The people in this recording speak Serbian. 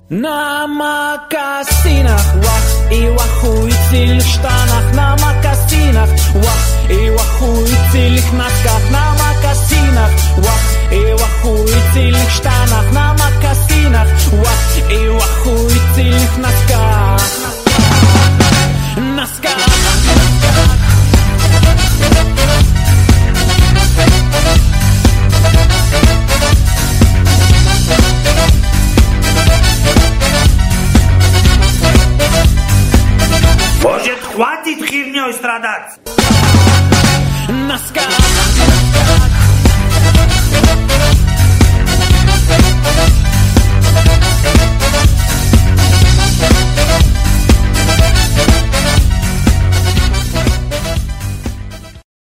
Na makasinach, wach, I wachu itzil shtanach. Na makasinach, wach, I wachu itzil knaskach. Na makasinach, wach, I wachu itzil shtanach.